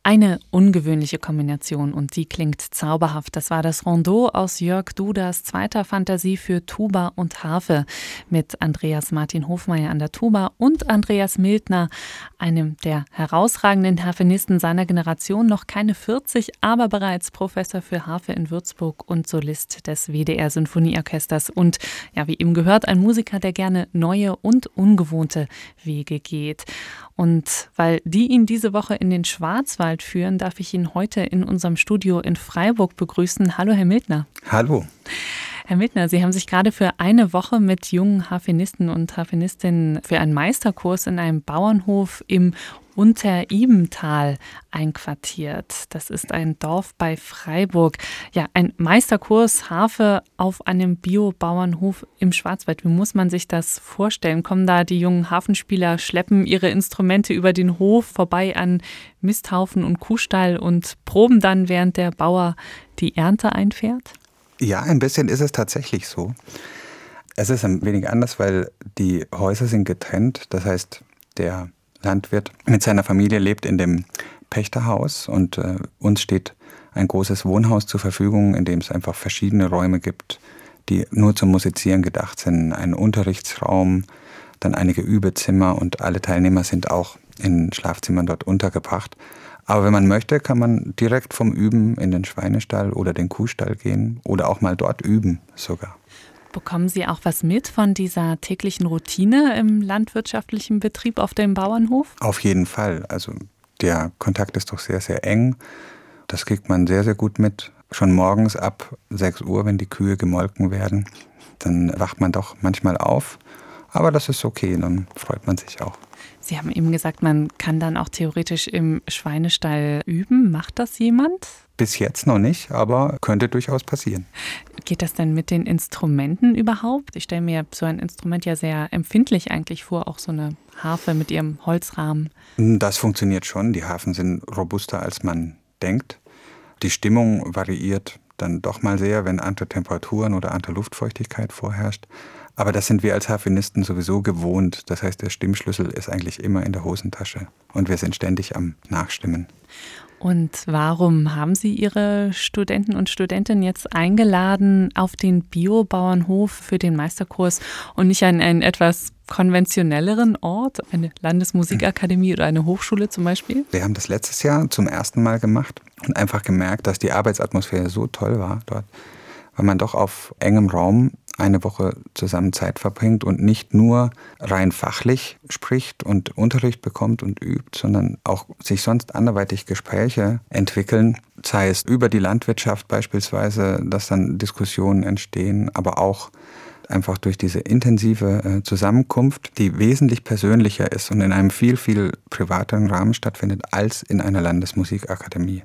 Eine ungewöhnliche Kombination und die klingt zauberhaft. Das war das Rondeau aus Jörg Duders zweiter Fantasie für Tuba und Harfe mit Andreas Martin Hofmeier an der Tuba und Andreas Mildner, einem der herausragenden Harfenisten seiner Generation, noch keine 40, aber bereits Professor für Harfe in Würzburg und Solist des WDR Sinfonieorchesters und, ja, wie eben gehört, ein Musiker, der gerne neue und ungewohnte Wege geht. Und weil die ihn diese Woche in den Schwarzwald führen, darf ich ihn heute in unserem Studio in Freiburg begrüßen. Hallo, Herr Mildner. Hallo. Herr Mildner, Sie haben sich gerade für eine Woche mit jungen Harfenisten und Harfenistinnen für einen Meisterkurs in einem Bauernhof im Unteribental einquartiert. Das ist ein Dorf bei Freiburg. Ja, ein Meisterkurs Harfe auf einem Bio-Bauernhof im Schwarzwald. Wie muss man sich das vorstellen? Kommen da die jungen Harfenspieler, schleppen ihre Instrumente über den Hof vorbei an Misthaufen und Kuhstall und proben dann, während der Bauer die Ernte einfährt? Ja, ein bisschen ist es tatsächlich so. Es ist ein wenig anders, weil die Häuser sind getrennt. Das heißt, der Landwirt mit seiner Familie lebt in dem Pächterhaus und uns steht ein großes Wohnhaus zur Verfügung, in dem es einfach verschiedene Räume gibt, die nur zum Musizieren gedacht sind. Ein Unterrichtsraum, dann einige Übezimmer und alle Teilnehmer sind auch in Schlafzimmern dort untergebracht. Aber wenn man möchte, kann man direkt vom Üben in den Schweinestall oder den Kuhstall gehen oder auch mal dort üben sogar. Bekommen Sie auch was mit von dieser täglichen Routine im landwirtschaftlichen Betrieb auf dem Bauernhof? Auf jeden Fall. Also der Kontakt ist doch sehr, sehr eng. Das kriegt man sehr, sehr gut mit. Schon morgens ab 6 Uhr, wenn die Kühe gemolken werden, dann wacht man doch manchmal auf. Aber das ist okay, dann freut man sich auch. Sie haben eben gesagt, man kann dann auch theoretisch im Schweinestall üben. Macht das jemand? Bis jetzt noch nicht, aber könnte durchaus passieren. Geht das denn mit den Instrumenten überhaupt? Ich stelle mir so ein Instrument ja sehr empfindlich eigentlich vor, auch so eine Harfe mit ihrem Holzrahmen. Das funktioniert schon. Die Harfen sind robuster, als man denkt. Die Stimmung variiert dann doch mal sehr, wenn andere Temperaturen oder andere Luftfeuchtigkeit vorherrscht. Aber das sind wir als Harfenisten sowieso gewohnt. Das heißt, der Stimmschlüssel ist eigentlich immer in der Hosentasche und wir sind ständig am Nachstimmen. Und warum haben Sie Ihre Studenten und Studentinnen jetzt eingeladen auf den Bio-Bauernhof für den Meisterkurs und nicht an einen etwas konventionelleren Ort, eine Landesmusikakademie oder eine Hochschule zum Beispiel? Wir haben das letztes Jahr zum ersten Mal gemacht und einfach gemerkt, dass die Arbeitsatmosphäre so toll war dort, weil man doch auf engem Raum eine Woche zusammen Zeit verbringt und nicht nur rein fachlich spricht und Unterricht bekommt und übt, sondern auch sich sonst anderweitig Gespräche entwickeln, sei es über die Landwirtschaft beispielsweise, dass dann Diskussionen entstehen, aber auch einfach durch diese intensive Zusammenkunft, die wesentlich persönlicher ist und in einem viel, viel privateren Rahmen stattfindet als in einer Landesmusikakademie.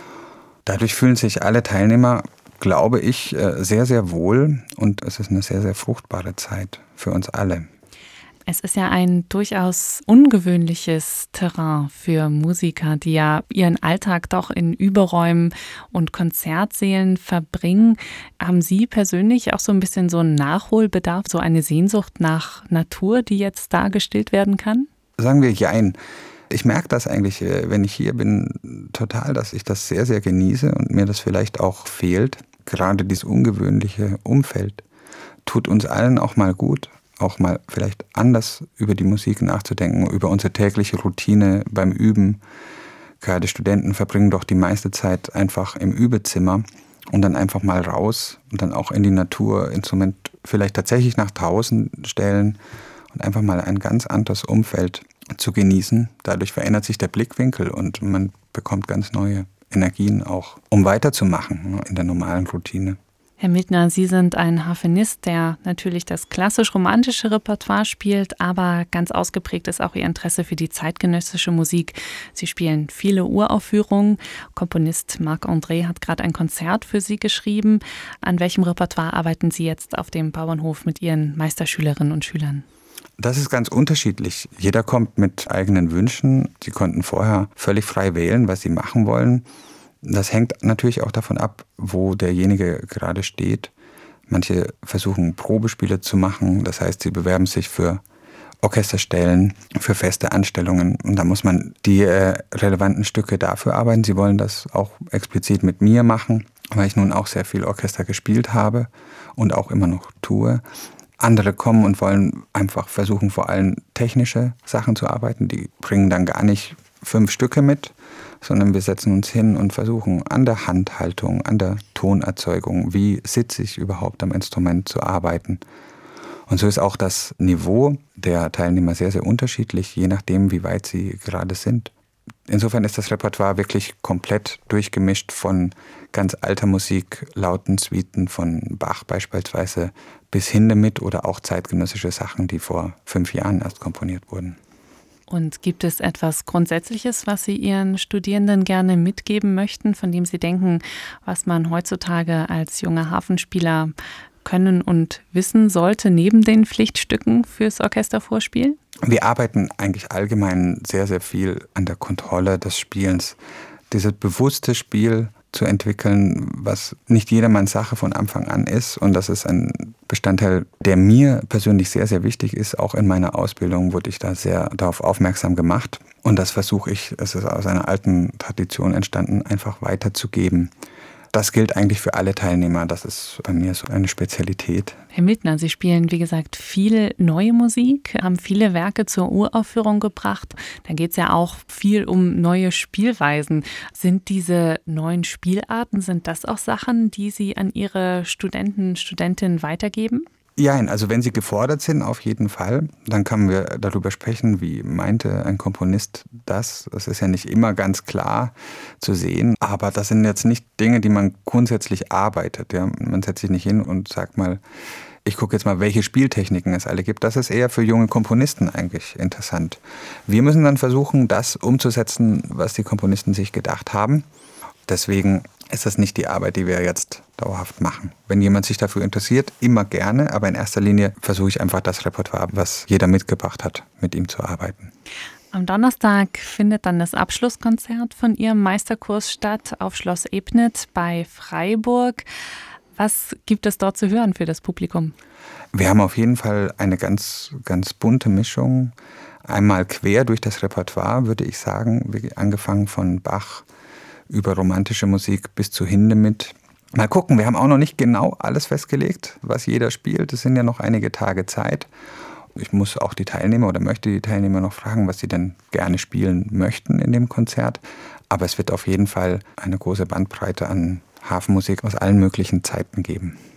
Dadurch fühlen sich alle Teilnehmer, glaube ich, sehr, sehr wohl und es ist eine sehr, sehr fruchtbare Zeit für uns alle. Es ist ja ein durchaus ungewöhnliches Terrain für Musiker, die ja ihren Alltag doch in Überräumen und Konzertsälen verbringen. Haben Sie persönlich auch so ein bisschen so einen Nachholbedarf, so eine Sehnsucht nach Natur, die jetzt da gestillt werden kann? Sagen wir jein. Ich merke das eigentlich, wenn ich hier bin, total, dass ich das sehr, sehr genieße und mir das vielleicht auch fehlt. Gerade dieses ungewöhnliche Umfeld tut uns allen auch mal gut, auch mal vielleicht anders über die Musik nachzudenken, über unsere tägliche Routine beim Üben. Gerade Studenten verbringen doch die meiste Zeit einfach im Übezimmer und dann einfach mal raus und dann auch in die Natur, Instrument vielleicht tatsächlich nach draußen stellen und einfach mal ein ganz anderes Umfeld zu genießen. Dadurch verändert sich der Blickwinkel und man bekommt ganz neue Energien auch, um weiterzumachen in der normalen Routine. Herr Mildner, Sie sind ein Harfenist, der natürlich das klassisch-romantische Repertoire spielt, aber ganz ausgeprägt ist auch Ihr Interesse für die zeitgenössische Musik. Sie spielen viele Uraufführungen. Komponist Marc-André hat gerade ein Konzert für Sie geschrieben. An welchem Repertoire arbeiten Sie jetzt auf dem Bauernhof mit Ihren Meisterschülerinnen und Schülern? Das ist ganz unterschiedlich. Jeder kommt mit eigenen Wünschen. Sie konnten vorher völlig frei wählen, was sie machen wollen. Das hängt natürlich auch davon ab, wo derjenige gerade steht. Manche versuchen Probespiele zu machen. Das heißt, sie bewerben sich für Orchesterstellen für feste Anstellungen. Und da muss man die relevanten Stücke dafür arbeiten. Sie wollen das auch explizit mit mir machen, weil ich nun auch sehr viel Orchester gespielt habe und auch immer noch tue. Andere kommen und wollen einfach versuchen, vor allem technische Sachen zu arbeiten. Die bringen dann gar nicht 5 Stücke mit, sondern wir setzen uns hin und versuchen an der Handhaltung, an der Tonerzeugung, wie sitze ich überhaupt am Instrument zu arbeiten. Und so ist auch das Niveau der Teilnehmer sehr, sehr unterschiedlich, je nachdem, wie weit sie gerade sind. Insofern ist das Repertoire wirklich komplett durchgemischt von ganz alter Musik, lauten Suiten von Bach beispielsweise, bis Hindemith oder auch zeitgenössische Sachen, die vor 5 Jahren erst komponiert wurden. Und gibt es etwas Grundsätzliches, was Sie Ihren Studierenden gerne mitgeben möchten, von dem Sie denken, was man heutzutage als junger Harfenspieler können und wissen sollte, neben den Pflichtstücken fürs Orchestervorspiel? Wir arbeiten eigentlich allgemein sehr, sehr viel an der Kontrolle des Spielens. Dieses bewusste Spiel zu entwickeln, was nicht jedermanns Sache von Anfang an ist. Und das ist ein Bestandteil, der mir persönlich sehr, sehr wichtig ist. Auch in meiner Ausbildung wurde ich da sehr darauf aufmerksam gemacht. Und das versuche ich, es ist aus einer alten Tradition entstanden, einfach weiterzugeben. Das gilt eigentlich für alle Teilnehmer. Das ist bei mir so eine Spezialität. Herr Miltner, Sie spielen, wie gesagt, viel neue Musik, haben viele Werke zur Uraufführung gebracht. Da geht es ja auch viel um neue Spielweisen. Sind diese neuen Spielarten, sind das auch Sachen, die Sie an Ihre Studentinnen weitergeben? Ja, also wenn sie gefordert sind, auf jeden Fall, dann können wir darüber sprechen, wie meinte ein Komponist das. Das ist ja nicht immer ganz klar zu sehen, aber das sind jetzt nicht Dinge, die man grundsätzlich arbeitet. Ja? Man setzt sich nicht hin und sagt mal, ich gucke jetzt mal, welche Spieltechniken es alle gibt. Das ist eher für junge Komponisten eigentlich interessant. Wir müssen dann versuchen, das umzusetzen, was die Komponisten sich gedacht haben. Deswegen ist das nicht die Arbeit, die wir jetzt dauerhaft machen. Wenn jemand sich dafür interessiert, immer gerne, aber in erster Linie versuche ich einfach das Repertoire, was jeder mitgebracht hat, mit ihm zu arbeiten. Am Donnerstag findet dann das Abschlusskonzert von Ihrem Meisterkurs statt auf Schloss Ebnit bei Freiburg. Was gibt es dort zu hören für das Publikum? Wir haben auf jeden Fall eine ganz, ganz bunte Mischung. Einmal quer durch das Repertoire, würde ich sagen, angefangen von Bach über romantische Musik bis zu Hindemith. Mal gucken, wir haben auch noch nicht genau alles festgelegt, was jeder spielt. Es sind ja noch einige Tage Zeit. Ich muss auch die Teilnehmer oder möchte die Teilnehmer noch fragen, was sie denn gerne spielen möchten in dem Konzert. Aber es wird auf jeden Fall eine große Bandbreite an Hafenmusik aus allen möglichen Zeiten geben.